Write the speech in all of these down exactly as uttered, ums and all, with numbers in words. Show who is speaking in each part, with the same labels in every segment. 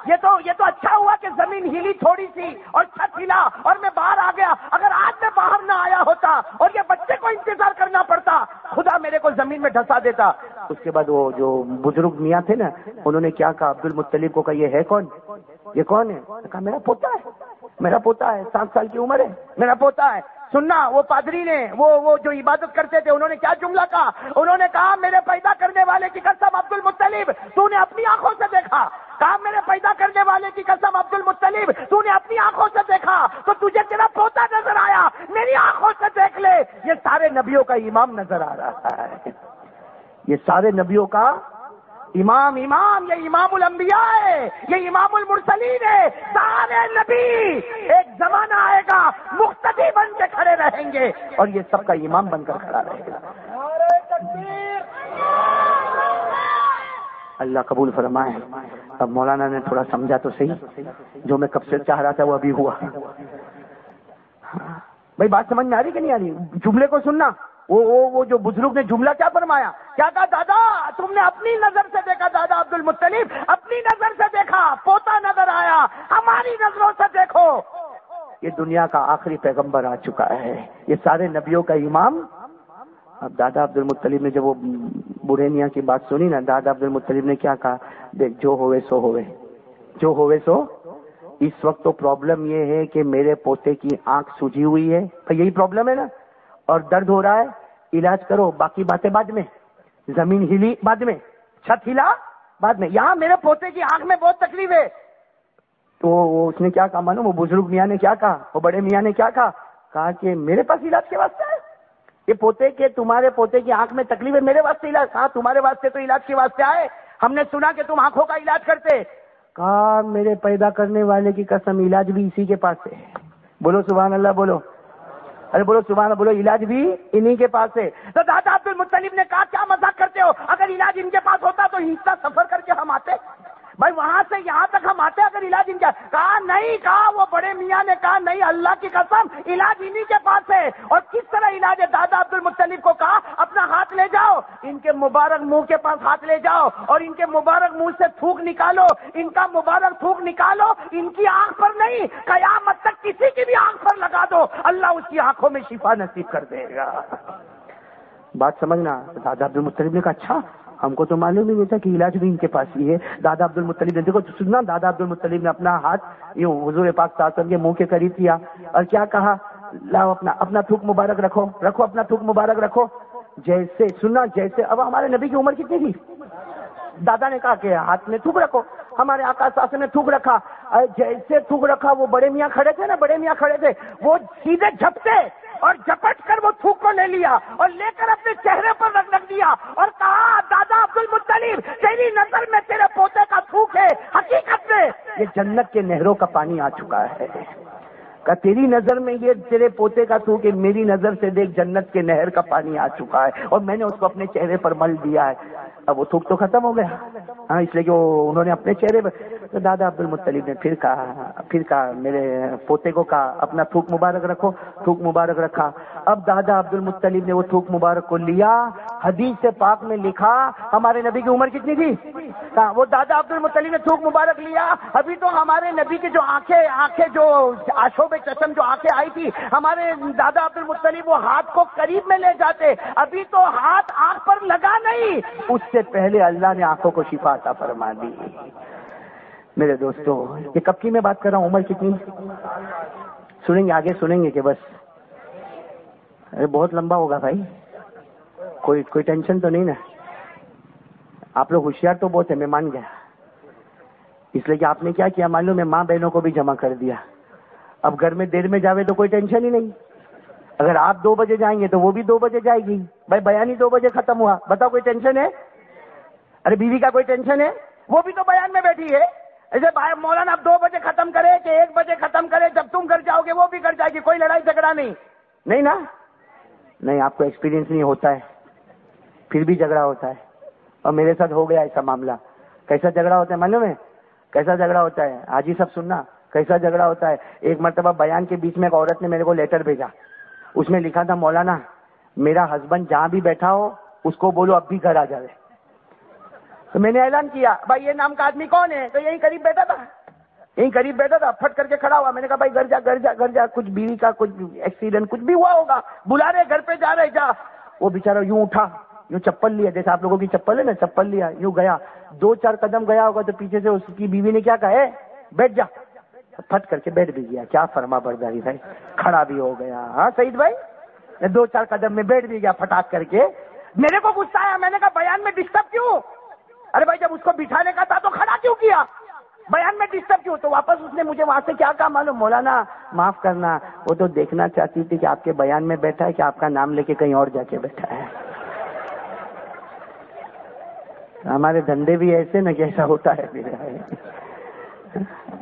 Speaker 1: یہ تو یہ تو اچھا ہوا کہ زمین ہلی تھوڑی سی اور چھت ہلا اور میں باہر آ گیا. اگر آج میں باہر نہ آیا ہوتا اور یہ بچے کو انتظار کرنا پڑتا, خدا میرے کو زمین میں ڈھسا دیتا. اس کے بعد وہ جو بزرگ میاں تھے نا, انہوں نے کیا کہا, عبد المطلب کو کہا یہ ہے کون, یہ کون ہے؟ کہا میرا پوتا ہے, میرا پوتا ہے, سات سال کی عمر ہے, میرا پوتا ہے. سننا, وہ پادری نے وہ وہ جو عبادت کرتے تھے انہوں نے کیا جملہ کہا, انہوں نے کہا میرے پیدا کرنے والے کی قسم عبد المطلب تو نے اپنی آنکھوں سے دیکھا. کہا میرے پیدا کرنے والے کی قسم عبد المطلب تو نے اپنی آنکھوں سے دیکھا تو تجھے تیرا پوتا نظر آیا, میری آنکھوں سے دیکھ لے. یہ سارے نبیوں کا امام نظر آ رہا ہے, یہ سارے نبیوں کا امام امام یہ امام الانبیاء ہے, یہ امام المرسلین ہے. سارے نبی ایک زمانہ آئے گا مقتدی بن کے کھڑے رہیں گے اور یہ سب کا امام بن کر کھڑا رہے گا. اللہ قبول فرمائے. اب مولانا نے تھوڑا سمجھا تو صحیح, جو میں کب سے چاہ رہا تھا وہ ابھی ہوا. بھائی بات سمجھ میں آ رہی کہ نہیں آ رہی؟ جملے کو سننا. وہ وہ وہ جو بزرگ نے جملہ کیا فرمایا, کیا کہا, دادا تم نے اپنی نظر سے دیکھا, دادا عبد المطلب اپنی نظر سے دیکھا, پوتا نظر آیا, ہماری نظروں سے دیکھو. یہ دنیا کا آخری پیغمبر آ چکا ہے, یہ سارے نبیوں کا امام. اب دادا عبد المطلب نے جب وہ بوڑھے میاں کی بات سنی نا, دادا عبد المطلب نے کیا کہا, دیکھ جو ہوئے سو ہوئے, جو ہوئے سو. اس وقت تو پرابلم یہ ہے کہ میرے پوتے کی آنکھ سوجی ہوئی ہے, یہی پرابلم ہے نا, اور درد ہو رہا ہے, علاج کرو, باقی باتیں بعد میں. زمین ہلی بعد میں, چھت ہلا بعد میں, یہاں میرے پوتے کی آنکھ میں بہت تکلیف ہے. تو اس نے کیا کہا معلوم, وہ بزرگ میاں نے کیا کہا, وہ بڑے میاں نے کیا کہا, کہا کہ میرے پاس علاج کے واسطے ہے. یہ پوتے کے تمہارے پوتے کی آنکھ میں تکلیف ہے, میرے واسطے علاج. ہاں تمہارے واسطے تو علاج کے واسطے آئے, ہم نے سنا کہ تم آنکھوں کا علاج کرتے. کہا میرے پیدا کرنے والے کی قسم علاج بھی اسی کے پاس ہے. بولو سبحان اللہ, بولو, ارے بولو سبحان اللہ, بولو علاج بھی انہی کے پاس ہے. تو دادا عبد المطلب نے کہا کیا مذاق کرتے ہو, اگر علاج ان کے پاس ہوتا تو اتنا سفر کر کے ہم آتے, بھائی وہاں سے یہاں تک ہم آتے اگر علاج ان کا. کہا نہیں, کہا وہ بڑے میاں نے کہا نہیں, اللہ کی قسم علاج انہی کے پاس ہے. اور کس طرح علاج ہے, دادا عبد المطلب کو کہا اپنا ہاتھ لے جاؤ, ان کے مبارک منہ کے پاس ہاتھ لے جاؤ اور ان کے مبارک منہ سے تھوک نکالو, ان کا مبارک تھوک نکالو, ان کی آنکھ پر نہیں, قیامت تک کسی کی بھی آنکھ پر لگا دو, اللہ اس کی آنکھوں میں شفا نصیب کر دے گا. بات سمجھنا. دادا عبد المطلب نے کہا اچھا, ہم کو تو معلوم ہی نہیں تھا کہ علاج بھی ان کے پاس ہی ہے. دادا عبد المطلب نے, دیکھو سننا, دادا عبد المطلب نے اپنا ہاتھ یہ حضور پاک صلی اللہ علیہ وسلم کے منہ کے قریب کیا اور کیا کہا, لاؤ اپنا اپنا تھوک مبارک رکھو, رکھو اپنا تھوک مبارک رکھو. جیسے سننا, جیسے اب ہمارے نبی کی عمر کتنی تھی, دادا نے کہا کہ ہاتھ میں تھوک رکھو, ہمارے آقا صلی اللہ علیہ وسلم نے تھوک رکھا. جیسے تھوک رکھا, وہ بڑے میاں کھڑے تھے نا, بڑے میاں کھڑے تھے, وہ سیدھے جھپتے اور جھپٹ کر وہ تھوک کو لے لیا اور لے کر اپنے چہرے پر رکھ رکھ دیا اور کہا دادا عبد المطلب تیری نظر میں تیرے پوتے کا تھوک ہے, حقیقت میں یہ جنت کے نہروں کا پانی آ چکا ہے. کہ تیری نظر میں یہ تیرے پوتے کا تھوک ہے, میری نظر سے دیکھ جنت کے نہر کا پانی آ چکا ہے اور میں نے اس کو اپنے چہرے پر مل دیا ہے. اب وہ تھوک تو ختم ہو گیا, ہاں, اس لیے کہ وہ انہوں نے اپنے چہرے پر. تو دادا عبد المطلب نے پھر کہا پھر کہا میرے پوتے کو کہا اپنا تھوک مبارک رکھو, تھوک مبارک رکھا. اب دادا عبد المطلب نے وہ تھوک مبارک کو لیا. حدیث پاک میں لکھا, ہمارے نبی کی عمر کتنی تھی, وہ دادا عبد المطلب نے تھوک مبارک لیا. ابھی تو ہمارے نبی کی جو آنکھیں آنکھیں جو آشوب چشم جو آنکھیں آئی تھی, ہمارے دادا عبد المطلب وہ ہاتھ کو قریب میں لے جاتے, ابھی تو ہاتھ آنکھ پر لگا نہیں, اس سے پہلے اللہ نے آنکھوں کو شفا عطا فرما دی. میرے دوستو, یہ کب کی میں بات کر رہا ہوں, عمر کتنی سنیں گے, آگے سنیں گے کہ بس ارے بہت لمبا ہوگا بھائی, کوئی کوئی ٹینشن تو نہیں نا. آپ لوگ ہوشیار تو بہت ہے, میں مان گیا, اس لیے کہ آپ نے کیا کیا معلوم ہے, ماں بہنوں کو بھی جمع کر دیا. اب گھر میں دیر میں جاوے تو کوئی ٹینشن ہی نہیں. اگر آپ دو بجے جائیں گے تو وہ بھی دو بجے جائے گی. بھائی بیان ہی دو بجے ختم ہوا, بتاؤ کوئی ٹینشن ہے؟ ارے بیوی کا کوئی ٹینشن ہے, وہ بھی تو بیان میں بیٹھی ہے. ایسے مولانا اب دو بجے ختم کرے کہ ایک بجے ختم کرے, جب تم گھر جاؤ گے وہ بھی گھر جائے گی, کوئی لڑائی جھگڑا نہیں, نہیں نا. نہیں, آپ کو ایکسپیرینس نہیں ہوتا ہے, پھر بھی جھگڑا ہوتا ہے. اور میرے ساتھ ہو گیا ایسا معاملہ. کیسا جھگڑا ہوتا ہے معلوم ہے, کیسا جھگڑا ہوتا ہے حاجی صاحب, سننا کیسا جھگڑا ہوتا ہے. ایک مرتبہ بیان کے بیچ میں ایک عورت نے میرے کو لیٹر بھیجا, اس میں لکھا تھا مولانا میرا ہسبینڈ جہاں بھی بیٹھا ہو اس کو بولو اب بھی گھر آ جائے. تو میں نے اعلان کیا بھائی یہ نام کا آدمی کون ہے؟ تو یہی قریب بیٹھا تھا یہی قریب بیٹھا تھا پھٹ کر کے کھڑا ہوا. میں نے کہا بھائی گھر جا گھر جا گھر جا کچھ بیوی کا کچھ ایکسیڈنٹ کچھ بھی ہوا ہوگا, بلا رہے گھر پہ جا رہے جا. وہ بیچارہ یوں اٹھا, یوں چپل لیا جیسے آپ لوگوں کی چپل ہے نا, چپل لیا یوں گیا, دو چار قدم گیا ہوگا تو پیچھے سے اس کی بیوی نے کیا کہا ہے بیٹھ جا, پھٹ کر کے بیٹھ بھی گیا. کیا فرما برداری بھائی, کھڑا بھی ہو گیا. ہاں سعید بھائی دو چار قدم میں بیٹھ بھی گیا پھٹاک کر کے. میرے کو غصہ آیا, میں نے کہا بیان میں ڈسٹرب کیوں؟ ارے بھائی جب اس کو بٹھانے کا تھا تو کھڑا کیوں کیا, بیان میں ڈسٹرب کیوں؟ تو واپس اس نے مجھے وہاں سے کیا کہا معلوم, مولانا معاف کرنا وہ تو دیکھنا چاہتی تھی کہ آپ کے بیان میں بیٹھا ہے کہ آپ کا نام لے کے کہیں اور جا کے بیٹھا ہے. ہمارے دھندے بھی ایسے نا کیسا ہوتا ہے پھر.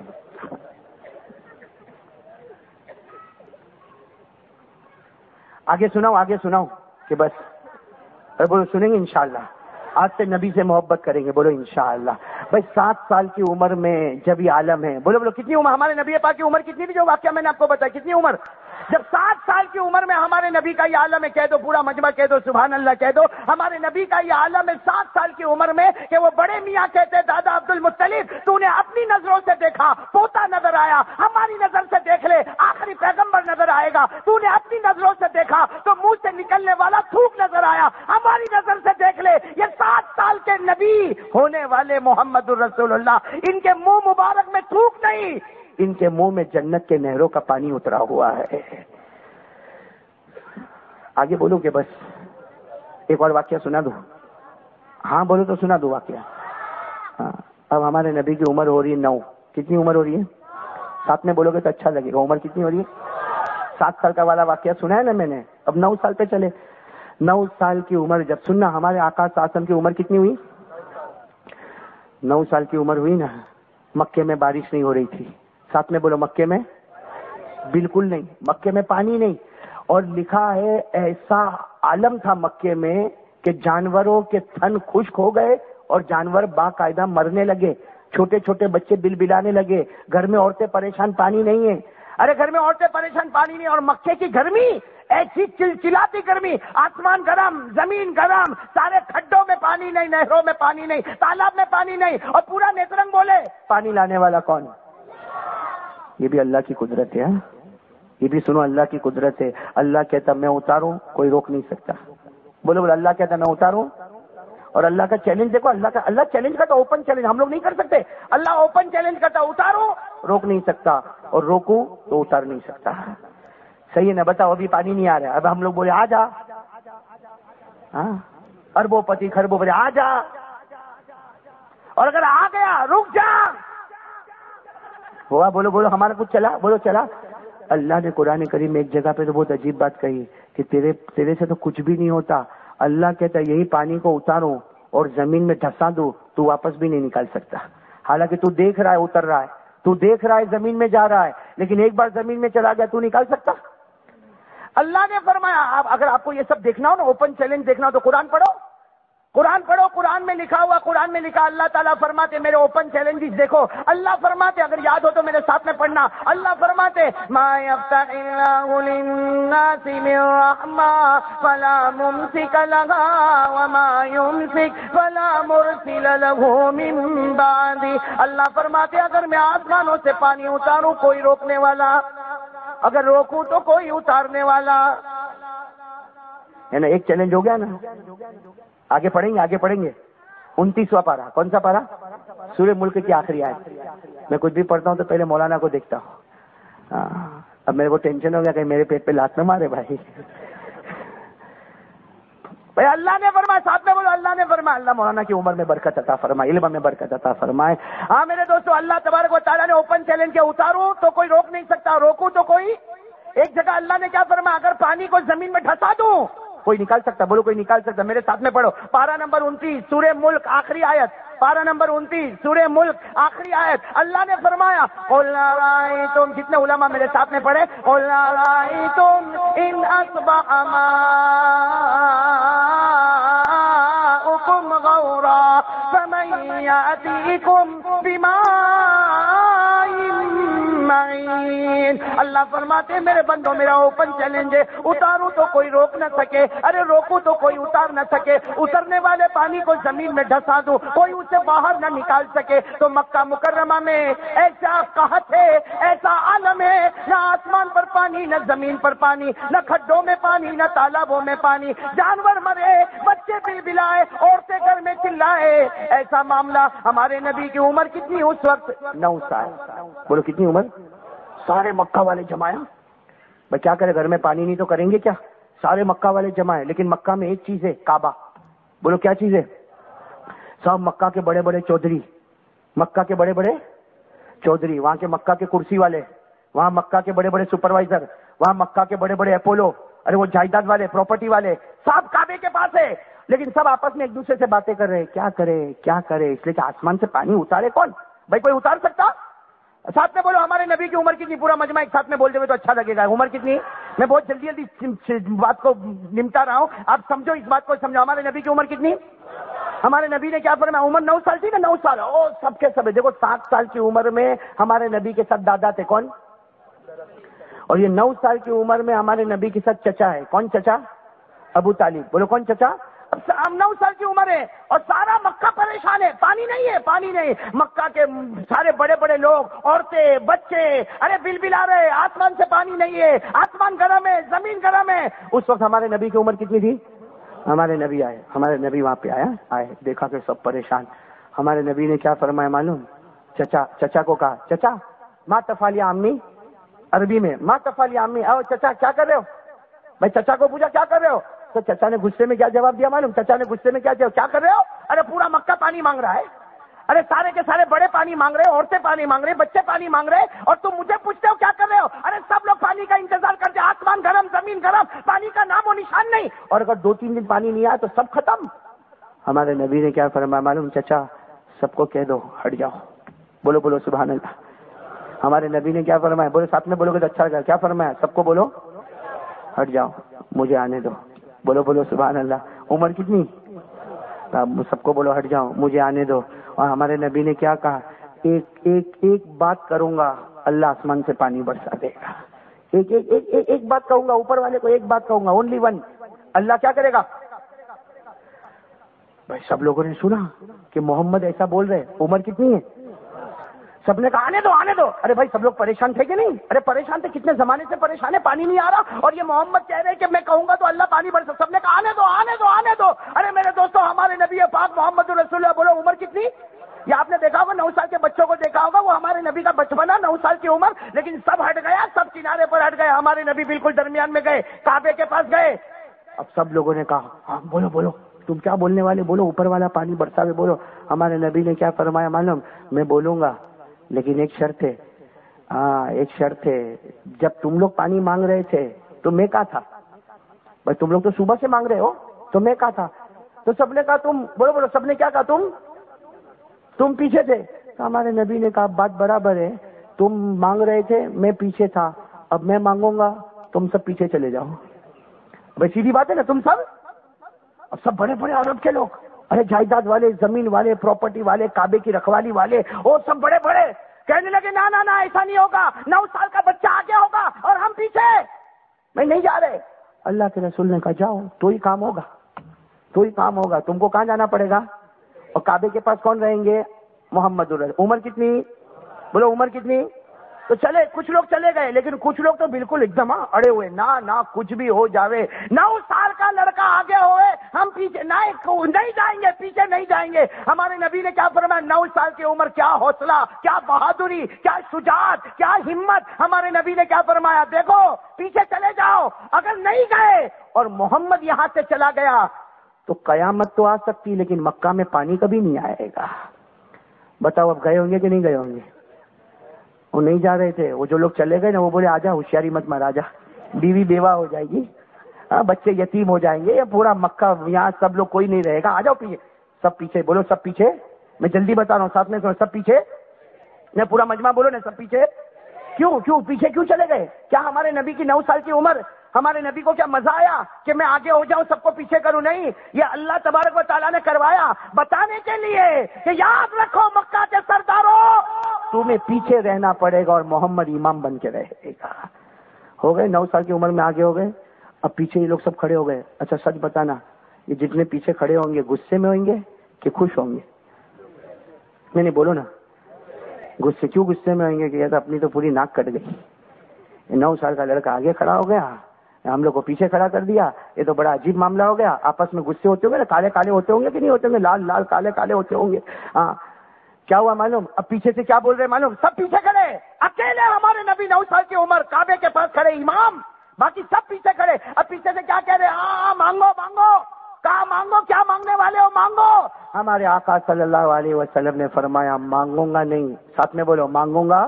Speaker 1: آگے سناؤ آگے سناؤ کہ بس بولو سنیں گے انشاءاللہ. آج سے نبی سے محبت کریں گے, بولو انشاءاللہ. بھائی سات سال کی عمر میں جب یہ عالم ہے, بولو بولو کتنی عمر ہمارے نبی پاک کی عمر کتنی تھی؟ جو واقعہ میں نے آپ کو بتایا کتنی عمر, جب سات سال کی عمر میں ہمارے نبی کا یہ عالم ہے, کہہ دو پورا مجمع کہہ دو سبحان اللہ کہہ دو, ہمارے نبی کا یہ عالم ہے سات سال کی عمر میں کہ وہ بڑے میاں کہتے دادا عبد المطلب تو نے اپنی نظروں سے دیکھا پوتا نظر آیا, ہماری نظر سے دیکھ لے آخری پیغمبر نظر آئے گا. تو نے اپنی نظروں سے دیکھا تو منہ سے نکلنے والا تھوک نظر آیا, ہماری نظر سے دیکھ لے یہ سات سال کے نبی ہونے والے محمد الرسول اللہ, ان کے منہ مبارک میں تھوک نہیں, ان کے منہ میں جنت کے نہروں کا پانی اترا ہوا ہے. آگے بولو کہ بس ایک اور واقعہ سنا دو؟ ہاں بولو تو سنا دو واقعہ. ہاں اب ہمارے نبی کی عمر ہو رہی ہے نو. کتنی عمر ہو رہی ہے؟ ساتھ میں بولو گے تو اچھا لگے گا. عمر کتنی ہو رہی ہے؟ سات سال کا والا واقعہ سنا ہے نا میں نے, اب نو سال پہ چلے. نو سال کی عمر جب سننا, ہمارے آقا صلی اللہ علیہ وسلم کی عمر کتنی ہوئی؟ نو سال کی عمر ہوئی نا. مکے میں بارش نہیں ہو رہی تھی. ساتھ میں بولو مکے میں بالکل نہیں, مکے میں پانی نہیں. اور لکھا ہے ایسا عالم تھا مکے میں کہ جانوروں کے تھن خشک ہو گئے اور جانور باقاعدہ مرنے لگے, چھوٹے چھوٹے بچے بل بلانے لگے. گھر میں عورتیں پریشان, پانی نہیں ہے. ارے گھر میں عورتیں پریشان, پانی نہیں. اور مکے کی گرمی ایسی چلچلاتی گرمی, آسمان گرم زمین گرم, سارے کھڈوں میں پانی نہیں, نہروں میں پانی نہیں, تالاب میں پانی نہیں, اور پورا نیترنگ بولے پانی لانے والا کون؟ یہ بھی اللہ کی قدرت ہے. یہ بھی سنو اللہ کی قدرت ہے. اللہ کہتا میں اتاروں, کوئی روک نہیں سکتا. بولو بولو اللہ کہتا میں اتاروں. اور اللہ کا چیلنج دیکھو, اللہ کا اللہ چیلنج کرتا, اوپن چیلنج ہم لوگ نہیں کر سکتے. اللہ اوپن چیلنج کرتا, اتارو روک نہیں سکتا, اور روکو تو اتار نہیں سکتا. صحیح ہے نا؟ بتاؤ ابھی پانی نہیں آ رہا, اب ہم لوگ بولے آ جا, ہاں اربوں پتی خربوں پتی آ جا, اور اگر آ گیا رک جا. ہوا بولو بولو ہمارا کچھ چلا, بولو چلا. اللہ نے قرآن کریم میں ایک جگہ پہ تو بہت عجیب بات کہی کہ تیرے تیرے سے تو کچھ بھی نہیں ہوتا. اللہ کہتا ہے یہی پانی کو اتاروں اور زمین میں دھسا دو, تو واپس بھی نہیں نکال سکتا. حالانکہ تو دیکھ رہا ہے اتر رہا ہے, تو دیکھ رہا ہے زمین میں جا رہا ہے, لیکن ایک بار زمین میں چلا گیا تو نکال سکتا؟ اللہ نے فرمایا آپ اگر آپ کو یہ سب دیکھنا ہو نا, اوپن چیلنج دیکھنا ہو تو قرآن پڑھو, قرآن پڑھو. قرآن میں لکھا ہوا, قرآن میں لکھا, اللہ تعالیٰ فرماتے میرے اوپن چیلنجز دیکھو. اللہ فرماتے, اگر یاد ہو تو میرے ساتھ میں پڑھنا, اللہ فرماتے ما یفتح اللہ للناس من رحمہ فلا ممسک لها وما یمسک فلا مرسل له من بعدہ. اللہ فرماتے اگر میں آسمانوں سے پانی اتاروں کوئی روکنے والا, اگر روکوں تو کوئی اتارنے والا ہے نا. ایک چیلنج ہو گیا نا. آگے پڑھیں گے, آگے پڑھیں گے. انتیسواں پارہ, کون سا پارہ؟ سورہ ملک کی آخری آیت. میں کچھ بھی پڑھتا ہوں تو پہلے مولانا کو دیکھتا ہوں. ہاں اب میرے کو ٹینشن ہو گیا کہ میرے پیٹ پہ لات نہ مارے بھائی. بھائی اللہ نے فرمایا, ساتھ میں بولو اللہ نے فرمایا, اللہ مولانا کی عمر میں برکت عطا فرمائے, علم میں برکت عطا فرمائے. ہاں میرے دوستو, اللہ تبارک و تعالیٰ نے اوپن چیلنج کے اتاروں تو کوئی روک نہیں سکتا, روکوں تو کوئی. ایک جگہ اللہ نے کیا فرمایا, اگر پانی کو زمین میں دھسا دوں کوئی نکال سکتا؟ بولو کوئی نکال سکتا؟ میرے ساتھ میں پڑھو, پارہ نمبر انتیس سورہ ملک آخری آیت, پارہ نمبر انتیس سورہ ملک آخری آیت. اللہ نے فرمایا قل رأیتم, کتنے علماء میرے ساتھ میں پڑھے, قل رأیتم ان اصبح ماؤکم غورا فمن یأتیکم بماء معین. اللہ اللہ فرماتے ہیں میرے بندوں میرا اوپن چیلنج ہے، اتاروں تو کوئی روک نہ سکے، ارے روکوں تو کوئی اتار نہ سکے، اترنے والے پانی کو زمین میں ڈھسا دوں کوئی اسے باہر نہ نکال سکے۔ تو مکہ مکرمہ میں ایسا قحط ہے، ایسا عالم ہے، نہ آسمان پر پانی، نہ زمین پر پانی، نہ کھڈوں میں پانی، نہ تالابوں میں پانی، جانور مرے، بچے بل بلائے، عورتیں گھر میں چلائے، ایسا معاملہ۔ ہمارے نبی کی عمر کتنی اس وقت؟ نو سال۔ بولو کتنی عمر؟ سارے مکہ والے جمایا بھائی کیا کرے، گھر میں پانی نہیں تو کریں گے کیا؟ سارے مکہ والے جمائے، لیکن مکہ میں ایک چیز ہے، کعبہ۔ بولو کیا چیز ہے؟ سب مکہ کے بڑے بڑے چودھری، مکہ کے بڑے بڑے چودھری، وہاں کے مکہ کے کرسی والے، وہاں مکہ کے بڑے بڑے سپروائزر، وہاں مکہ کے بڑے بڑے اپولو، ارے وہ جائیداد والے، پراپرٹی والے، سب کعبے کے پاس ہے، لیکن سب آپس میں ایک دوسرے سے باتیں کر رہے ہیں، کیا کرے کیا کرے، اس لیے کہ آسمان سے پانی اتارے کون؟ بھائی کوئی اتار سکتا؟ ساتھ میں بولو ہمارے نبی کی عمر کتنی؟ پورا مجمع ایک ساتھ میں بول دے تو اچھا لگے گا۔ عمر کتنی؟ میں بہت جلدی جلدی بات کو نمٹا رہا ہوں، آپ سمجھو اس بات کو، سمجھو ہمارے نبی کی عمر کتنی؟ ہمارے نبی نے کیا فرمایا؟ عمر نو سال تھی نا، نو سال، او سب کے سب دیکھو سات سال کی عمر میں ہمارے نبی کے ساتھ دادا تھے کون؟ اور یہ نو سال کی عمر میں ہمارے نبی کے ساتھ چچا ہے کون؟ چچا ابو طالب۔ بولو کون چچا؟ اب نو سال کی عمر ہے اور سارا مکہ پریشان ہے، پانی نہیں ہے، پانی نہیں، مکہ کے سارے بڑے بڑے لوگ، عورتیں، بچے، ارے بل بلا رہے، آسمان سے پانی نہیں ہے، آسمان گرم ہے، زمین گرم ہے۔ اس وقت ہمارے نبی کی عمر کتنی تھی؟ ہمارے نبی آئے، ہمارے نبی وہاں پہ آیا آئے دیکھا کہ سب پریشان۔ ہمارے نبی نے کیا فرمایا معلوم؟ چچا چچا کو کہا، چچا ما تفعل امی، عربی میں ما تفعل امی، آؤ چچا کیا کر رہے ہو؟ بھائی چچا کو پوچھا کیا کر رہے ہو؟ تو چچا نے غصے میں کیا جواب دیا معلوم؟ چچا نے غصے میں کیا جواب، کیا کر رہے ہو؟ ارے پورا مکہ پانی مانگ رہا ہے، ارے سارے کے سارے بڑے پانی مانگ رہے، عورتیں پانی مانگ رہے، بچے پانی مانگ رہے، اور تم مجھے پوچھتے ہو کیا کر رہے ہو؟ ارے سب لوگ پانی کا انتظار کرتے، آسمان گرم، زمین گرم، پانی کا نام و نشان نہیں، اور اگر دو تین دن پانی نہیں آیا تو سب ختم۔ ہمارے نبی نے کیا فرمایا معلوم؟ چچا سب کو کہہ دو ہٹ جاؤ۔ بولو بولو سبحان اللہ۔ ہمارے نبی نے کیا فرمایا؟ بولو ساتھ میں بولو گے تو اچھا لگا، کیا فرمایا؟ سب کو بولو ہٹ جاؤ، مجھے آنے دو۔ بولو بولو سبحان اللہ۔ عمر کتنی؟ سب کو بولو ہٹ جاؤ، مجھے آنے دو۔ اور ہمارے نبی نے کیا کہا؟ ایک ایک ایک بات کروں گا، اللہ آسمان سے پانی برسا دے گا۔ ایک ایک ایک ایک, ایک بات کہوں گا، اوپر والے کو ایک بات کہوں گا، اونلی ون، اللہ کیا کرے گا؟ بھائی سب لوگوں نے سنا کہ محمد ایسا بول رہے، عمر کتنی ہے؟ سب نے کہا آنے دو آنے دو۔ ارے بھائی سب لوگ پریشان تھے کہ نہیں؟ ارے پریشان تھے، کتنے زمانے سے پریشان ہے، پانی نہیں آ رہا، اور یہ محمد کہہ رہے کہ میں کہوں گا تو اللہ پانی برسا۔ سب نے کہا آنے دو آنے دو آنے دو۔ ارے میرے دوستو ہمارے نبی پاک محمد رسول اللہ، بولو عمر کتنی؟ یہ آپ نے دیکھا ہوگا، نو سال کے بچوں کو دیکھا ہوگا، وہ ہمارے نبی کا بچپنا، نو سال کی عمر، لیکن سب ہٹ گیا، سب کنارے پر ہٹ گئے، ہمارے نبی بالکل درمیان میں گئے، کعبے کے پاس گئے۔ اب سب لوگوں نے کہا ہاں بولو بولو تم کیا بولنے والے، بولو اوپر والا پانی برسا دے، بولو۔ ہمارے نبی نے کیا فرمایا معلوم؟ میں بولوں گا لیکن ایک شرط ہے، ہاں ایک شرط ہے، جب تم لوگ پانی مانگ رہے تھے تو میں کہا تھا، بھائی تم لوگ تو صبح سے مانگ رہے ہو تو میں کہا تھا، تو سب نے کہا تم، بولو بولو سب نے کیا کہا؟ تم تم پیچھے تھے۔ تو ہمارے نبی نے کہا بات برابر ہے، تم مانگ رہے تھے، میں پیچھے تھا، اب میں مانگوں گا تم سب پیچھے چلے جاؤ۔ بھائی سیدھی بات ہے نا، تم سب اب سب بڑے بڑے عرب کے لوگ، ارے جائیداد والے، زمین والے، پراپرٹی والے، کعبے کی رکھوالی والے، وہ سب بڑے بڑے کہنے لگے نا نا نا ایسا نہیں ہوگا، نو سال کا بچہ آگے ہوگا اور ہم پیچھے، میں نہیں جا رہے۔ اللہ کے رسول نے کہا جاؤ، تو ہی کام ہوگا، تو ہی کام ہوگا، تم کو کہاں جانا پڑے گا؟ اور کعبے کے پاس کون رہیں گے؟ محمد الرسول۔ عمر کتنی؟ بولو عمر کتنی؟ تو چلے کچھ لوگ چلے گئے، لیکن کچھ لوگ تو بالکل ایک دم اڑے ہوئے، نہ نہ کچھ بھی ہو جاوے، نو سال کا لڑکا آگے ہوئے، ہم پیچھے نہیں جائیں گے، پیچھے نہیں جائیں گے۔ ہمارے نبی نے کیا فرمایا؟ نو سال کی عمر، کیا حوصلہ، کیا بہادری، کیا شجاعت، کیا ہمت۔ ہمارے نبی نے کیا فرمایا؟ دیکھو پیچھے چلے جاؤ، اگر نہیں گئے اور محمد یہاں سے چلا گیا تو قیامت تو آ سکتی لیکن مکہ میں پانی کبھی نہیں آئے گا۔ بتاؤ اب گئے ہوں گے کہ نہیں گئے ہوں گے؟ وہ نہیں جا رہے تھے، وہ جو لوگ چلے گئے نا وہ بولے آجا، ہوشیاری مت مار، آجا، بیوی بیوہ ہو جائے گی، ہاں بچے یتیم ہو جائیں گے، یا پورا مکہ یہاں سب لوگ کوئی نہیں رہے گا، آ جاؤ پیچھے۔ سب پیچھے، بولو سب پیچھے، میں جلدی بتا رہا ہوں ساتھ میں سب پیچھے، میں پورا مجمع بولو نا سب پیچھے۔ کیوں کیوں پیچھے کیوں چلے گئے؟ کیا ہمارے نبی کی نو سال کی عمر، ہمارے نبی کو کیا مزہ آیا کہ میں آگے ہو جاؤں سب کو پیچھے کروں؟ نہیں، یہ اللہ تبارک و تعالیٰ نے کروایا بتانے کے لیے کہ یاد رکھو مکہ کے سرداروں، تمہیں پیچھے رہنا پڑے گا اور محمد امام بن کے رہے گا۔ ہو گئے نو سال کی عمر میں آگے ہو گئے. اب پیچھے یہ لوگ سب کھڑے ہو گئے. اچھا سچ بتانا, یہ جتنے پیچھے کھڑے ہوں گے غصے میں ہوئیں گے کہ خوش ہوں گے؟ نہیں نہیں بولو نا, غصے. کیوں غصے میں ہوئیں گے کہ یہ تو اپنی تو پوری ناک کٹ گئی. نو سال کا لڑکا آگے کھڑا ہو گیا, ہم لوگ کو پیچھے کھڑا کر دیا. یہ تو بڑا عجیب معاملہ ہو گیا. آپس میں غصے ہوتے ہوں گے نا, کالے کالے ہوتے ہوں گے کہ نہیں ہوتے ہوں گے, لال لال کالے کالے ہوتے ہوں گے. ہاں کیا ہوا معلوم؟ اب پیچھے سے کیا بول رہے معلوم؟ سب پیچھے کھڑے, اکیلے ہمارے نبی نو سال کی عمر کعبے کے پاس کھڑے امام, باقی سب پیچھے کھڑے. اب پیچھے سے کیا کہہ رہے؟ ہاں مانگو مانگو, کہاں مانگو, کیا مانگنے والے ہو مانگو. ہمارے آقا صلی اللہ علیہ وسلم نے فرمایا مانگوں گا نہیں. ساتھ میں بولو مانگوں گا,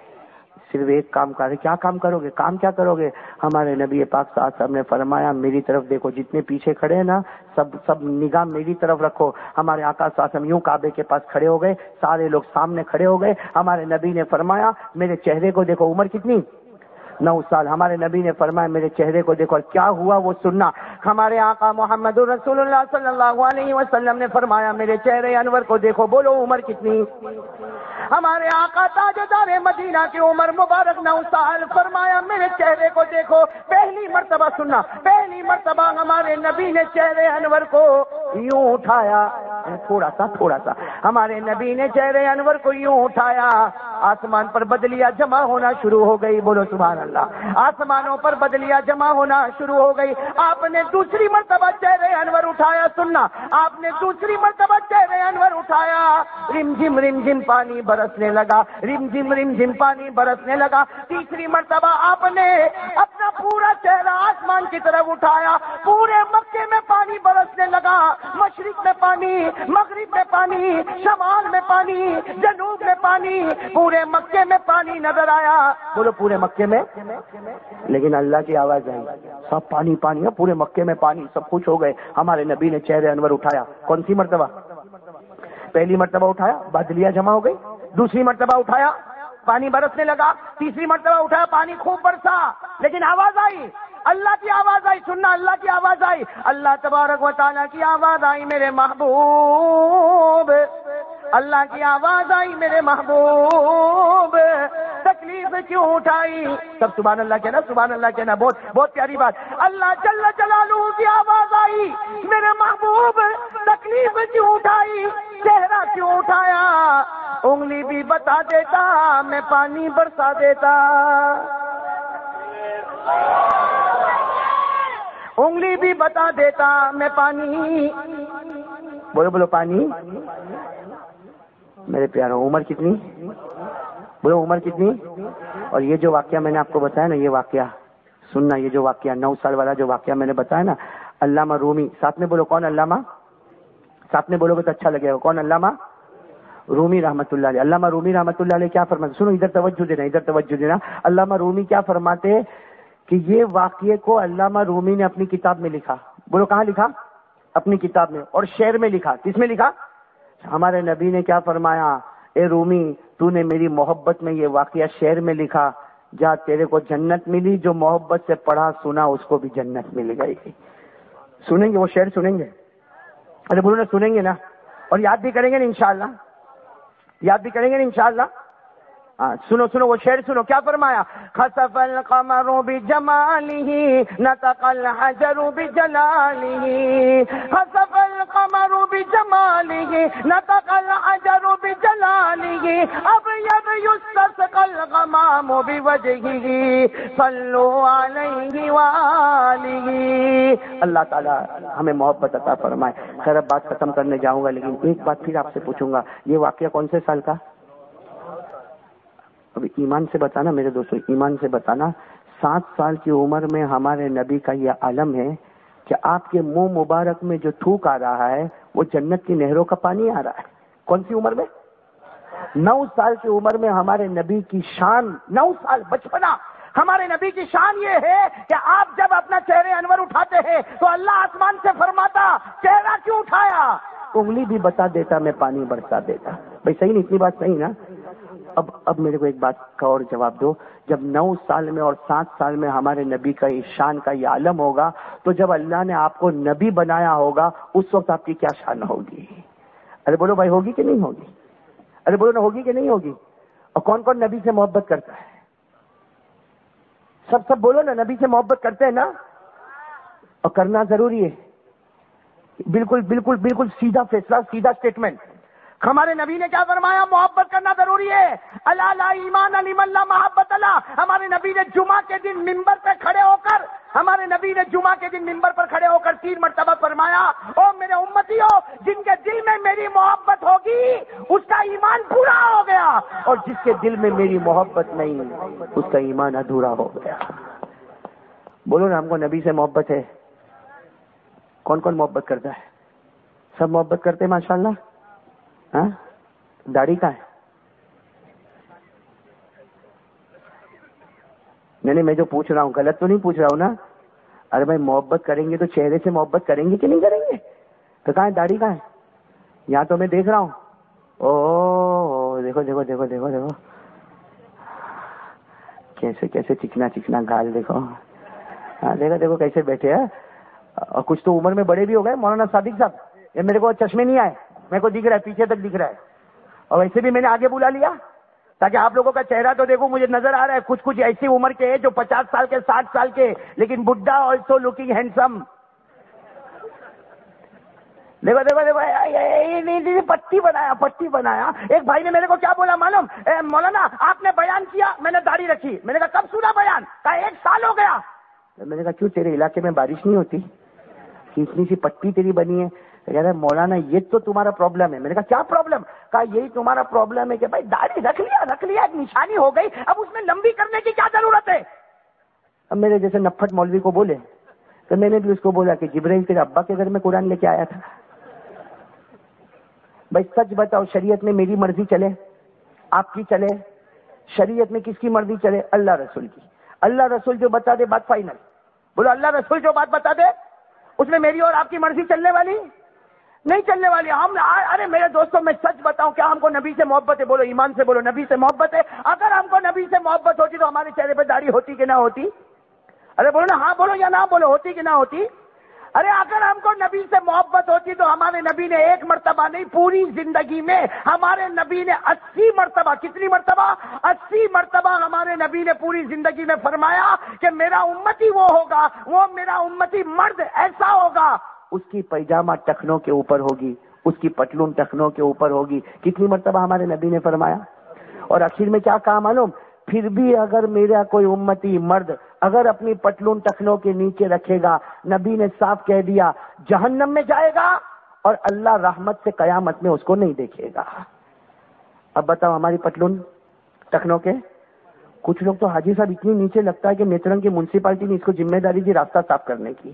Speaker 1: صرف ایک کام کرے. کیا کام کرو گے؟ کام کیا کرو گے؟ ہمارے نبی پاک صلی اللہ علیہ وسلم نے فرمایا میری طرف دیکھو, جتنے پیچھے کھڑے ہیں نا سب سب نگاہ میری طرف رکھو. ہمارے آقا صلی اللہ علیہ وسلم یوں کعبے کے پاس کھڑے ہو گئے, سارے لوگ سامنے کھڑے ہو گئے. ہمارے نبی نے فرمایا میرے چہرے کو دیکھو. عمر کتنی؟ نو سال. ہمارے نبی نے فرمایا میرے چہرے کو دیکھو. کیا ہوا وہ سننا. ہمارے آقا محمد رسول اللہ صلی اللہ علیہ وسلم نے فرمایا میرے چہرے انور کو دیکھو. بولو عمر کتنی؟ ہمارے آقا تاجدار مدینہ کی عمر مبارک نو سال. فرمایا میرے چہرے کو دیکھو. پہلی مرتبہ سننا, پہلی مرتبہ ہمارے نبی نے چہرے انور کو یوں اٹھایا, تھوڑا سا تھوڑا سا ہمارے نبی نے چہرے انور کو یوں اٹھایا. آسمان پر بدلیاں جمع ہونا شروع ہو گئی. بولو سبحان اللہ. آسمانوں پر بدلیاں جمع ہونا شروع ہو گئی. آپ نے دوسری مرتبہ چہرے انور اٹھایا. سننا, آپ نے دوسری مرتبہ چہرے انور اٹھایا. رم جم رم جم پانی برسنے لگا, رم جم رم جم پانی برسنے لگا. تیسری مرتبہ آپ نے اپنا پورا چہرہ آسمان کی طرف اٹھایا. پورے مکے میں پانی برسنے لگا. مشرق میں پانی, مغرب میں پانی, شمال میں پانی, جنوب میں پانی, پورے مکے میں پانی نظر آیا. بولو پورے مکے میں. لیکن اللہ کی آواز آئی, سب پانی پانی ہے, پورے مکے میں پانی. سب خوش ہو گئے. ہمارے نبی نے چہرے انور اٹھایا. کون سی مرتبہ؟ پہلی مرتبہ اٹھایا, بدلیاں جمع ہو گئی. دوسری مرتبہ اٹھایا, پانی برسنے لگا. تیسری مرتبہ اٹھایا, پانی خوب برسا. لیکن آواز آئی, اللہ کی آواز آئی. سننا, اللہ کی آواز آئی. اللہ تبارک و تعالیٰ کی آواز آئی میرے محبوب. اللہ کی آواز آئی میرے محبوب. تکلیف کیوں اٹھائی؟ سب سبحان اللہ کہنا, سبحان اللہ کہنا. بہت بہت پیاری بات. اللہ جل جلالہ کی آواز آئی میرے محبوب. تکلیف کیوں اٹھائی؟ چہرہ کیوں اٹھایا؟ انگلی بھی بتا دیتا میں پانی برسا دیتا. انگلی بھی بتا دیتا میں پانی. بولو بولو پانی. میرے پیاروں, عمر کتنی؟ بولو عمر کتنی؟ اور یہ جو واقعہ میں نے آپ کو بتایا نا, یہ واقعہ سننا, یہ جو واقعہ نو سال والا جو واقعہ میں نے بتایا نا, علامہ رومی. ساتھ میں بولو کون علامہ؟ ساتھ میں بولو گے تو اچھا لگے گا. کون؟ علامہ رومی رحمۃ اللہ علیہ. علامہ رومی رحمۃ اللہ علیہ کیا فرماتے؟ سنو, ادھر توجہ دینا, ادھر توجہ دینا. علامہ رومی کیا فرماتے کہ یہ واقعے کو علامہ رومی نے اپنی کتاب میں لکھا. بولو کہاں لکھا؟ اپنی کتاب میں. اور شعر میں لکھا. کس میں لکھا؟ ہمارے نبی نے کیا فرمایا, اے رومی تو نے میری محبت میں یہ واقعہ شعر میں لکھا, جا تیرے کو جنت ملی, جو محبت سے پڑھا سنا اس کو بھی جنت مل گئی. سنیں گے وہ شعر؟ سنیں گے؟ ارے بولو نا, سنیں گے نا, اور یاد بھی کریں گے نا انشاءاللہ, یاد بھی کریں گے نا انشاءاللہ. ہاں سنو سنو وہ شعر سنو. کیا فرمایا؟ خسف القمر بجماله نطق الحجر بجلاله. خسف القمر بجماله نطق الحجر بجلاله. ابيض يستسقى الغمام بوجهه صلوا عليه وآله. اللہ تعالیٰ ہمیں محبت عطا فرمائے. خیر اب بات ختم کرنے جاؤں گا, لیکن ایک بات پھر آپ سے پوچھوں گا, یہ واقعہ کون سے سال کا؟ اب ایمان سے بتانا میرے دوستوں, ایمان سے بتانا. سات سال کی عمر میں ہمارے نبی کا یہ عالم ہے کہ آپ کے منہ مبارک میں جو تھوک آ رہا ہے وہ جنت کی نہروں کا پانی آ رہا ہے. کون سی عمر میں؟ نو سال کی عمر میں ہمارے نبی کی شان, نو سال بچپنا, ہمارے نبی کی شان یہ ہے کہ آپ جب اپنا چہرے انور اٹھاتے ہیں تو اللہ آسمان سے فرماتا چہرہ کیوں اٹھایا؟ انگلی بھی بتا دیتا میں پانی برسا دیتا. بھائی صحیح نہیں, اتنی بات صحیح نا. اب اب میرے کو ایک بات کا اور جواب دو. جب نو سال میں اور سات سال میں ہمارے نبی کا شان کا یہ عالم ہوگا, تو جب اللہ نے آپ کو نبی بنایا ہوگا اس وقت آپ کی کیا شان ہوگی؟ ارے بولو بھائی, ہوگی کہ نہیں ہوگی؟ ارے بولو نا, ہوگی کہ نہیں ہوگی؟ اور کون کون نبی سے محبت کرتا ہے؟ سب سب بولو نا، نبی سے محبت کرتے ہیں نا؟ اور کرنا ضروری ہے. بالکل بالکل بالکل سیدھا فیصلہ، سیدھا اسٹیٹمنٹ. ہمارے نبی نے کیا فرمایا؟ محبت کرنا ضروری ہے. اللہ لا ایمان لمن لا محبت اللہ. ہمارے نبی نے جمعہ کے دن منبر پہ کھڑے ہو کر ہمارے نبی نے جمعہ کے دن منبر پر کھڑے ہو کر تین مرتبہ فرمایا، او میرے امتیو، جن کے دل میں میری محبت ہوگی اس کا ایمان پورا ہو گیا، اور جس کے دل میں میری محبت نہیں اس کا ایمان ادھورا ہو گیا. بولو نا، ہم کو نبی سے محبت ہے. کون کون محبت کرتا ہے؟ سب محبت کرتے ہیں ماشاءاللہ. ہاں، داڑھی کا ہے؟ نہیں نہیں، میں جو پوچھ رہا ہوں غلط تو نہیں پوچھ رہا ہوں نا؟ ارے بھائی، محبت کریں گے تو چہرے سے محبت کریں گے کہ نہیں کریں گے؟ تو کہاں ہے داڑھی؟ کہاں ہے؟ یہاں تو میں دیکھ رہا ہوں. او دیکھو دیکھو دیکھو دیکھو دیکھو کیسے کیسے چکنا چکنا گال دیکھو. ہاں دیکھو دیکھو کیسے بیٹھے ہیں. اور کچھ تو عمر میں بڑے بھی ہو گئے. مولانا صادق صاحب، یہ میرے کو چشمے نہیں آئے، میرے کو دکھ رہا ہے، پیچھے تک دکھ رہا ہے. اور ویسے بھی میں نے آگے بلا لیا تاکہ آپ لوگوں کا چہرہ تو دیکھو. مجھے نظر آ رہا ہے کچھ کچھ ایسی عمر کے ہیں جو پچاس سال کے، ساٹھ سال کے، لیکن بڈھا آلسو لکنگ ہینڈسم. دیکھو دیکھو دیکھو پٹی بنایا پٹی بنایا. ایک بھائی نے میرے کو کیا بولا معلوم؟ اے مولانا آپ نے بیان کیا، میں نے داڑھی رکھی. میں نے کہا کب سنا بیان؟ کہا ایک سال ہو گیا. میں نے کہا کیوں، تیرے علاقے میں بارش نہیں ہوتی؟ اتنی سی پٹی تیری بنی ہے. کہہ رہا ہے مولانا یہ تو تمہارا پرابلم ہے. میں نے کہا کیا پرابلم؟ کہا یہی تمہارا پرابلم ہے کہ بھائی داڑھی رکھ لیا رکھ لیا ایک نشانی ہو گئی، اب اس میں لمبی کرنے کی کیا ضرورت ہے؟ اب میرے جیسے نپھٹ مولوی کو بولے تو میں نے بھی اس کو بولا کہ جبرائیل تیرے ابا کے گھر میں قرآن لے کے آیا تھا. بھائی سچ بتاؤ، شریعت میں میری مرضی چلے، آپ کی چلے؟ شریعت میں کس کی مرضی چلے؟ اللہ رسول کی. اللہ رسول جو بتا دے بات فائنل. بولو اللہ رسول جو بات بتا دے اس میں میری اور آپ کی مرضی چلنے والی نہیں چلنے والی. ہم ارے میرے دوستوں، میں سچ بتاؤں، کیا ہم کو نبی سے محبت ہے؟ بولو ایمان سے بولو، نبی سے محبت ہے. اگر ہم کو نبی سے محبت ہوتی تو ہمارے چہرے پہ داڑھی ہوتی کہ نہ ہوتی؟ ارے بولو نا، ہاں بولو یا نہ بولو، ہوتی کہ نہ ہوتی؟ ارے اگر ہم کو نبی سے محبت ہوتی تو ہمارے نبی نے ایک مرتبہ نہیں، پوری زندگی میں ہمارے نبی نے اسی مرتبہ، کتنی مرتبہ؟ اسی مرتبہ ہمارے نبی نے پوری زندگی میں فرمایا کہ میرا امتی وہ ہوگا، وہ میرا امتی مرد ایسا ہوگا، اس کی پیجامہ ٹخنوں کے اوپر ہوگی، اس کی پتلون ٹخنوں کے اوپر ہوگی. کتنی مرتبہ ہمارے نبی نے فرمایا؟ اور آخر میں کیا کہا معلوم؟ پھر بھی اگر میرا کوئی امتی مرد اگر اپنی پتلون ٹخنوں کے نیچے رکھے گا، نبی نے صاف کہہ دیا جہنم میں جائے گا، اور اللہ رحمت سے قیامت میں اس کو نہیں دیکھے گا. اب بتاؤ، ہماری پتلون ٹخنوں کے کچھ لوگ تو حاجی صاحب اتنی نیچے لگتا ہے کہ نیترنگ کی میونسپلٹی نے اس کو ذمہ داری دی راستہ صاف کرنے کی.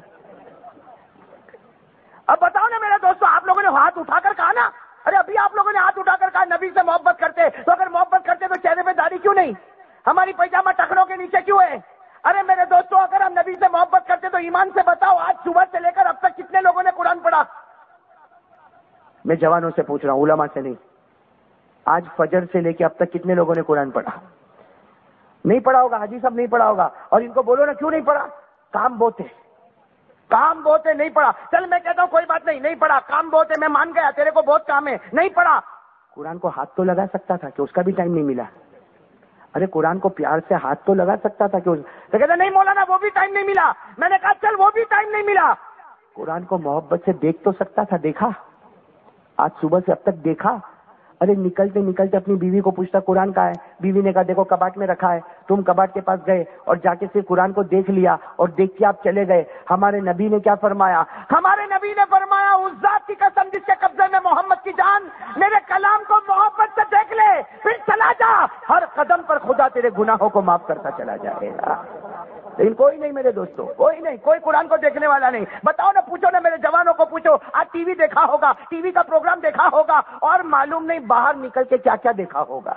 Speaker 1: اب بتاؤ نا میرے دوستوں، آپ لوگوں نے ہاتھ اٹھا کر کہا نا، ارے ابھی آپ لوگوں نے ہاتھ اٹھا کر کہا نبی سے محبت کرتے، تو اگر محبت کرتے تو چہرے پہ داڑھی کیوں نہیں؟ ہماری پیجامہ ٹخنوں کے نیچے کیوں ہے؟ ارے میرے دوستوں، اگر ہم نبی سے محبت کرتے تو ایمان سے بتاؤ، آج صبح سے لے کر اب تک کتنے لوگوں نے قرآن پڑھا؟ میں جوانوں سے پوچھ رہا ہوں، علماء سے نہیں. آج فجر سے لے کے اب تک کتنے لوگوں نے قرآن پڑھا؟ نہیں پڑھا ہوگا، حاجی صاحب نہیں پڑھا ہوگا. اور ان کو بولو نا کیوں نہیں پڑھا؟ کام بہت ہے، کام بہت ہے، نہیں پڑھا. چل میں کہتا ہوں کوئی بات نہیں، نہیں پڑھا، کام بہت ہے، میں مان گیا، تیرے کو بہت کام ہے، نہیں پڑھا. قرآن کو ہاتھ تو لگا سکتا تھا کہ اس کا بھی ٹائم نہیں ملا. ارے قرآن کو پیار سے ہاتھ تو لگا سکتا تھا کہ اس... تو کہتا نہیں مولانا وہ بھی ٹائم نہیں ملا. میں نے کہا چل وہ بھی ٹائم نہیں ملا. قرآن کو محبت سے دیکھ تو سکتا تھا، دیکھا؟ آج صبح سے اب تک دیکھا؟ ارے نکلتے نکلتے اپنی بیوی کو پوچھتا قرآن کہاں ہے؟ بیوی نے کہا دیکھو کباٹ میں رکھا ہے. تم کباٹ کے پاس گئے اور جا کے صرف قرآن کو دیکھ لیا اور دیکھ کے آپ چلے گئے. ہمارے نبی نے کیا فرمایا؟ ہمارے نبی نے فرمایا اس ذات کی قسم جس کے قبضے میں محمد کی جان، میرے کلام کو محبت سے دیکھ لے پھر چلا جا، ہر قدم پر خدا تیرے گناہوں کو معاف کرتا چلا جائے گا. لیکن کوئی نہیں میرے دوستوں، کوئی نہیں، کوئی قرآن کو دیکھنے والا نہیں. بتاؤ نا، پوچھو نا میرے جوانوں کو، پوچھو آج ٹی وی دیکھا ہوگا، ٹی وی کا پروگرام دیکھا ہوگا، اور معلوم نہیں باہر نکل کے کیا کیا دیکھا ہوگا.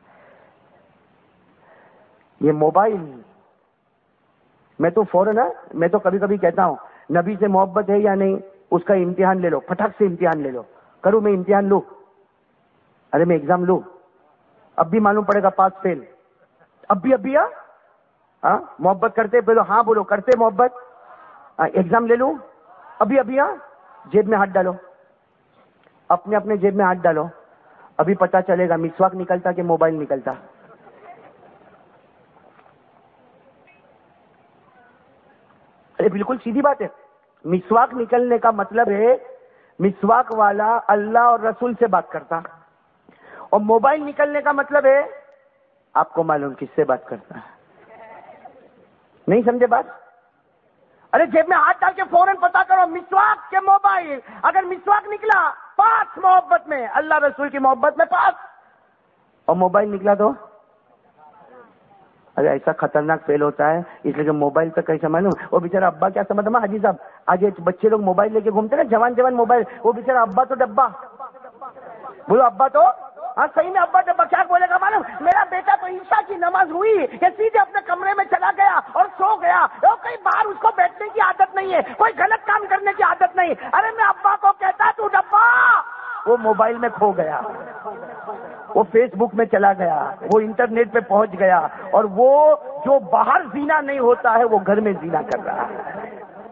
Speaker 1: یہ موبائل، میں تو فوراً میں تو کبھی کبھی کہتا ہوں نبی سے محبت ہے یا نہیں، اس کا امتحان لے لو، پھٹک سے امتحان لے لو. کروں میں امتحان لوں؟ ارے میں ایگزام لوں، اب بھی معلوم پڑے گا پاس فیل. اب بھی اب بھی ہاں محبت کرتے بولو، ہاں بولو کرتے محبت. ایگزام لے لوں ابھی ابھی؟ ہاں جیب میں ہاتھ ڈالو، اپنے اپنے جیب میں ہاتھ ڈالو، ابھی پتا چلے گا مسواک نکلتا کہ موبائل نکلتا. ارے بالکل سیدھی بات ہے. مسواک نکلنے کا مطلب ہے مسواک والا اللہ اور رسول سے بات کرتا, اور موبائل نکلنے کا مطلب ہے آپ کو معلوم کس سے بات کرتا ہے. نہیں سمجھے بات؟ ارے جیب میں ہاتھ ڈال کے فوراً پتا کرو مسواک کے موبائل. اگر مسواک نکلا پاس محبت میں, اللہ رسول کی محبت میں پاس, اور موبائل نکلا تو ارے ایسا خطرناک فیل ہوتا ہے. اس لیے کہ موبائل تک کیسا معلوم, وہ بیچارہ ابا کیا سمجھتا حاجی صاحب, آج بچے لوگ موبائل لے کے گھومتے نا, جوان جوان موبائل, وہ بیچارہ ابا تو ڈبا. بولو ابا تو ہاں صحیح میں ابا ڈبا. کیا بولے گا معلوم, میرا بیٹا تو عشاء کی نماز ہوئی کہ سیدھے اپنے کمرے میں چلا گیا اور سو گیا, اور کہیں باہر اس کو بیٹھنے کی عادت نہیں ہے, کوئی غلط کام کرنے کی عادت نہیں. ارے میں ابا کو کہتا تو ڈبا, وہ موبائل میں کھو گیا, وہ فیس بک میں چلا گیا, وہ انٹرنیٹ پہ پہنچ گیا, اور وہ جو باہر زینا نہیں ہوتا ہے وہ گھر میں زینا کر رہا ہے.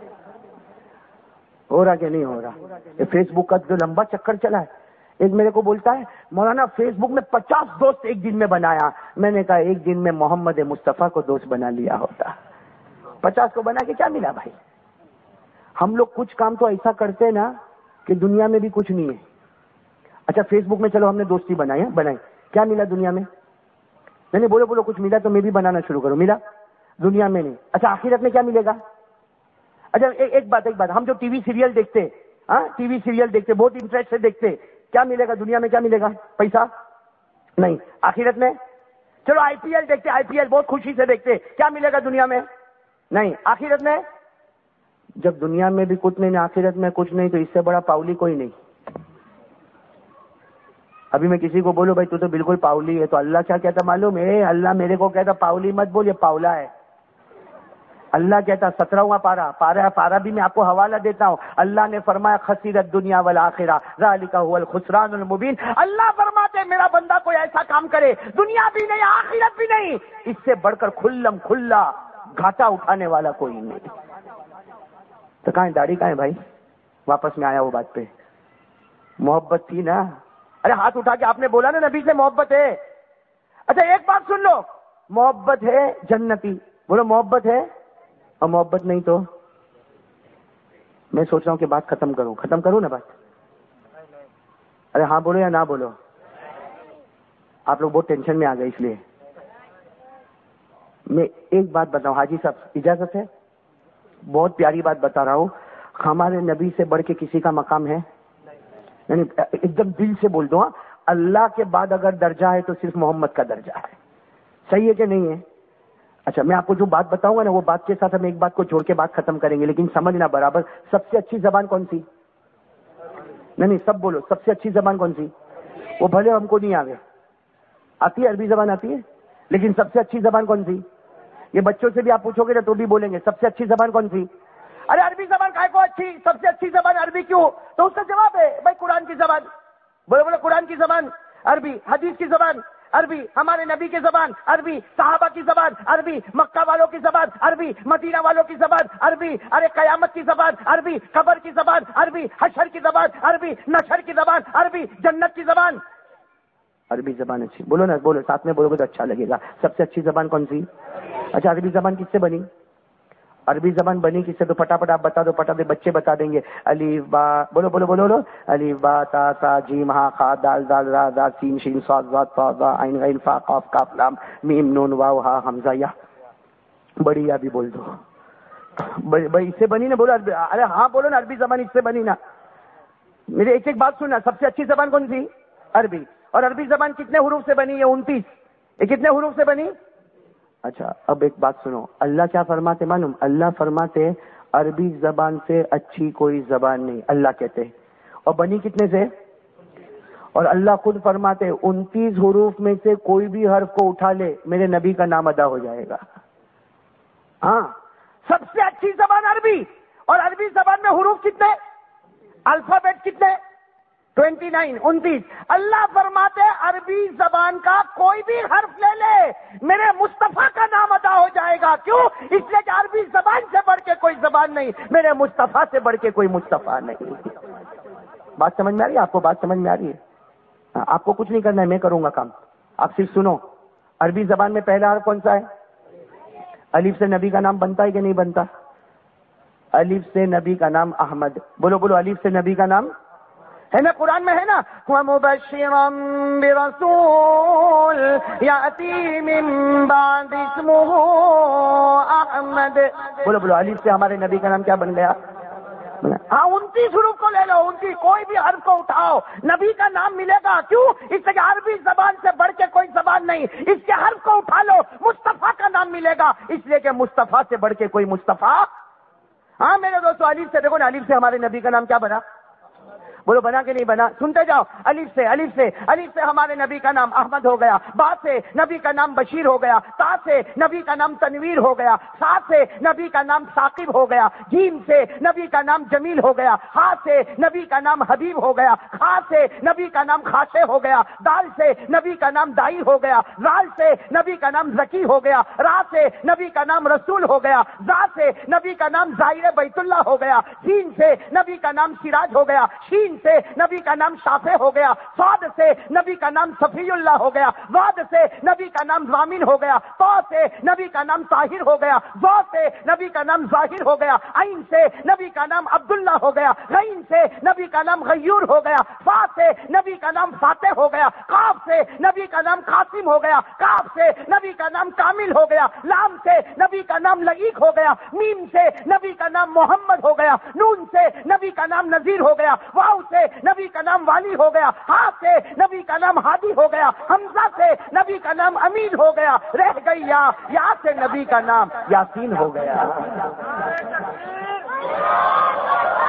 Speaker 1: ہو رہا کہ نہیں ہو رہا؟ یہ فیس بک کا جو لمبا چکر چلا ہے. ایک میرے کو بولتا ہے مولانا فیس بک میں پچاس دوست ایک دن میں بنایا. میں نے کہا ایک دن میں محمد مصطفیٰ کو دوست بنا لیا ہوتا, پچاس کو بنا کے کیا ملا بھائی؟ ہم لوگ کچھ کام تو ایسا کرتے نا کہ دنیا میں بھی کچھ نہیں ہے. اچھا فیس بک میں چلو ہم نے دوستی بنائی بنائی کیا ملا دنیا میں؟ نہیں نہیں بولو بولو کچھ ملا تو میں بھی بنانا شروع کروں. ملا دنیا میں نہیں. اچھا آخرت میں کیا ملے گا؟ اچھا ایک بات ایک بات ہم جو ٹی وی سیریل دیکھتے, ہاں ٹی وی سیریل دیکھتے, بہت انٹرسٹ سے دیکھتے, کیا ملے گا دنیا میں؟ کیا ملے گا؟ پیسہ نہیں. آخرت میں چلو آئی پی ایل دیکھتے, آئی پی ایل بہت خوشی سے دیکھتے, کیا ملے گا دنیا میں؟ نہیں. آخرت میں جب دنیا میں بھی کچھ نہیں, آخرت میں کچھ نہیں, تو اس سے بڑا پاؤلی کوئی نہیں. ابھی میں کسی کو بولوں بھائی تو تو بالکل پاؤلی ہے, تو اللہ کیا کہتا معلوم ہے؟ اللہ میرے کو کہتا پاؤلی مت بول, یہ پاؤلا ہے. اللہ کہتا سترہواں پارا پارا پارا بھی میں آپ کو حوالہ دیتا ہوں. اللہ نے فرمایا خسرت دنیا والآخرہ ذالک هو الخسران المبین. اللہ فرماتے میرا بندہ کوئی ایسا کام کرے دنیا بھی نہیں آخرت بھی نہیں, اس سے بڑھ کر کھلم کھلا گھاٹا اٹھانے والا کوئی نہیں. تو کہاں داڑھی کہاں ہے بھائی؟ واپس میں آیا وہ بات پہ. محبت تھی نا. ارے ہاتھ اٹھا کے آپ نے بولا نا نبی سے محبت ہے. اچھا ایک بات سن لو, محبت ہے جنتی, بولو محبت ہے, اور محبت نہیں تو میں سوچ رہا ہوں کہ بات ختم کروں. ختم کروں نا بات؟ ارے ہاں بولو یا نہ بولو؟ آپ لوگ بہت ٹینشن میں آ گئے, اس لیے میں ایک بات بتاؤں. حاجی صاحب اجازت ہے؟ بہت پیاری بات بتا رہا ہوں. ہمارے نبی سے بڑھ کے کسی کا مقام ہے؟ یعنی ایک دم دل سے بول دو, ہاں اللہ کے بعد اگر درجہ ہے تو صرف محمد کا درجہ ہے. صحیح ہے کہ نہیں ہے؟ اچھا میں آپ کو جو بات بتاؤں گا نا وہ بات کے ساتھ ہم ایک بات کو جوڑ کے بات ختم کریں گے, لیکن سمجھنا برابر. سب سے اچھی زبان کون سی؟ نہیں نہیں سب بولو, سب سے اچھی زبان کون سی؟ وہ بھلے ہم کو نہیں آگے آتی ہے, عربی زبان آتی ہے, لیکن سب سے اچھی زبان کون سی؟ یہ بچوں سے بھی آپ پوچھو گے نا تو بھی بولیں گے سب سے اچھی زبان کون سی. ارے عربی زبان کائے کو اچھی, سب سے اچھی زبان عربی کیوں؟ تو اس کا جواب ہے بھائی قرآن کی زبان. بولے بولے قرآن کی زبان عربی, حدیث کی زبان عربی, ہمارے نبی کی زبان عربی, صحابہ کی زبان عربی, مکہ والوں کی زبان عربی, مدینہ والوں کی زبان عربی, ارے قیامت کی زبان عربی, قبر کی زبان عربی, حشر کی زبان عربی, نشر کی زبان عربی, جنت کی زبان عربی. زبان اچھی بولو نا, بولو ساتھ میں بولو گے تو اچھا لگے گا. سب سے اچھی زبان کون سی؟ اچھا عربی زبان کس سے بنی؟ عربی زبان بنی کس سے؟ تو پٹافٹ آپ بتا دو, پٹا دے بچے بتا دیں گے. الف با, بولو بولو بولو بولو, الف با تا سا جیم ہا خا دال دال را دا سین شین صاد ضاد طا ظا عین غین فا قاف کاف لام میم نون واو ہا حمزہ یا. بڑی یا بھی بول دو بھائی, اس سے بنی نا, بولو. ارے ہاں بولو نا, عربی زبان اس سے بنی نا. میرے ایک ایک بات سننا, سب سے اچھی زبان کون سی؟ عربی. اور عربی زبان کتنے حروف سے بنی ہے؟ انتیس. یہ کتنے حروف سے بنی؟ اچھا اب ایک بات سنو, اللہ کیا فرماتے معلوم؟ اللہ فرماتے عربی زبان سے اچھی کوئی زبان نہیں, اللہ کہتے. اور بنی کتنے سے؟ اور اللہ خود فرماتے انتیس حروف میں سے کوئی بھی حرف کو اٹھا لے میرے نبی کا نام ادا ہو جائے گا. ہاں سب سے اچھی زبان عربی. اور عربی زبان میں حروف کتنے؟ الفابیٹ کتنے؟ ٹوینٹی نائن, انتیس. اللہ فرماتے عربی زبان کا کوئی بھی حرف لے لے میرے مصطفیٰ کا نام ادا ہو جائے گا. کیوں؟ اس لیے کہ عربی زبان سے بڑھ کے کوئی زبان نہیں, میرے مصطفیٰ سے بڑھ کے کوئی مصطفیٰ نہیں. بات سمجھ میں آ رہی ہے آپ کو؟ بات سمجھ میں آ رہی ہے؟ آپ کو کچھ نہیں کرنا ہے, میں کروں گا کام, آپ صرف سنو. عربی زبان میں پہلا حرف کون سا ہے؟ الف سے نبی کا نام بنتا ہے کہ نہیں بنتا؟ الف سے نبی کا نام احمد. بولو بولو, الف سے نبی کا نام ہے نا, قرآن میں ہے نا, وَمُبَشِّرًا بِرَسُولٍ يَأْتِي مِن بَعْدِ اسْمُهُ احمد. بولو بولو, الف سے ہمارے نبی کا نام کیا بن گیا؟ ہاں انتیس حروف کو لے لو, ان کی کوئی بھی حرف کو اٹھاؤ, نبی کا نام ملے گا. کیوں؟ اس لیے عربی زبان سے بڑھ کے کوئی زبان نہیں, اس کے حرف کو اٹھا لو, مصطفیٰ کا نام ملے گا, اس لیے کہ مصطفیٰ سے بڑھ کے کوئی مصطفیٰ. ہاں میرے دوستو, الف سے دیکھو نا, الف سے ہمارے نبی کا نام کیا بنا؟ بولو بنا کہ نہیں بنا؟ سنتے جاؤ, الف سے الف سے الف سے ہمارے نبی کا نام احمد ہو گیا, با سے نبی کا نام بشیر ہو گیا, تا سے نبی کا نام تنویر ہو گیا, سا سے نبی کا نام ثاقب ہو گیا, جیم سے نبی کا نام جمیل ہو گیا, ہا سے نبی کا نام حبیب ہو گیا, خا سے نبی کا نام خاشع ہو گیا, دال سے نبی کا نام دائی ہو گیا, زال سے نبی کا نام زکی ہو گیا, را سے نبی کا نام رسول ہو گیا, زا سے نبی کا نام زائر بیت اللہ ہو گیا, سین سے نبی کا نام سراج ہو گیا, شین سے نبی کا نام شافع ہو گیا, صاد سے نبی کا نام صفی اللہ ہو گیا, واد سے نبی کا نام ضامن ہو گیا, طا سے نبی کا نام طاہر ہو گیا, ظا سے نبی کا نام ظاہر ہو گیا, عین سے نبی کا نام عبداللہ ہو گیا, غین سے نبی کا نام غیور ہو گیا, فا سے نبی کا نام فاتح ہو گیا, قاف سے نبی کا نام قاسم ہو گیا, کاف سے نبی کا نام کامل ہو گیا, لام سے نبی کا نام لئیق ہو گیا, میم سے نبی کا نام محمد ہو گیا, نون سے نبی کا نام نذیر ہو گیا, واو سے نبی کا نام والی ہو گیا, ہا سے نبی کا نام ہادی ہو گیا, حمزہ سے نبی کا نام امین ہو گیا, رہ گئی یا, یا سے نبی کا نام یاسین ہو گیا.